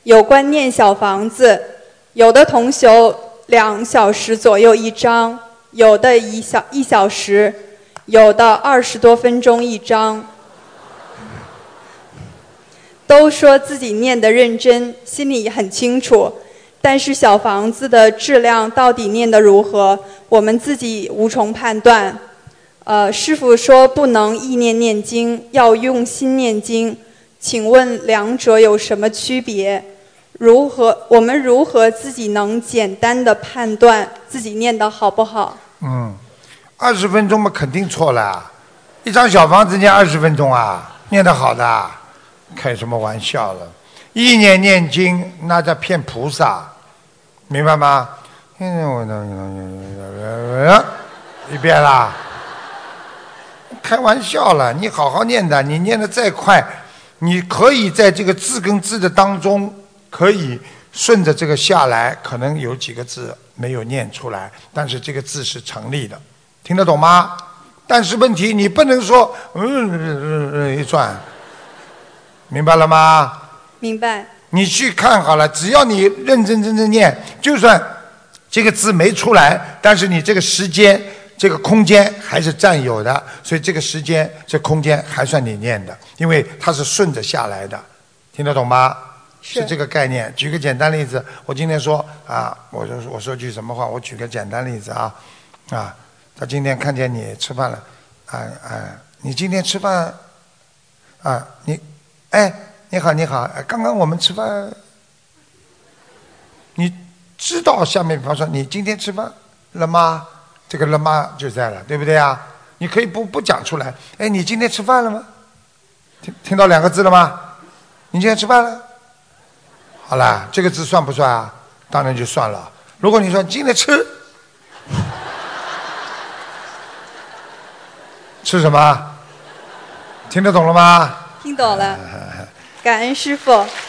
有关念小房子，有的同修2小时左右一张，有的1小时，有的20多分钟一张。都说自己念得认真，心里很清楚，但是小房子的质量到底念得如何，我们自己无从判断。师父说不能意念念经，要用心念经，请问两者有什么区别？我们如何自己能简单的判断自己念得好不好 ？20分钟嘛，肯定错了。一张小房子念20分钟啊，念得好的，开什么玩笑了？意念念经那在骗菩萨，明白吗？一遍啦，开玩笑了。你好好念的，你念得再快，你可以在这个字跟字的当中。可以顺着这个下来，可能有几个字没有念出来，但是这个字是成立的，听得懂吗？但是问题你不能说一转，明白了吗？ 明白。 你去看好了，只要你认真念，就算这个字没出来，但是你这个时间、这个空间还是占有的，所以这个时间、这空间还算你念的，因为它是顺着下来的，听得懂吗？是这个概念。举个简单例子，我今天说啊，我说句什么话？我举个简单例子啊，他今天看见你吃饭了，你今天吃饭啊？你好，刚刚我们吃饭，你知道下面比方说你今天吃饭了吗？这个了吗就在了，对不对啊？你可以不讲出来，你今天吃饭了吗？听到2个字了吗？你今天吃饭了？好了，这个字算不算啊？当然就算了。如果你说今天吃什么？听得懂了吗？ 听懂了，感恩师父。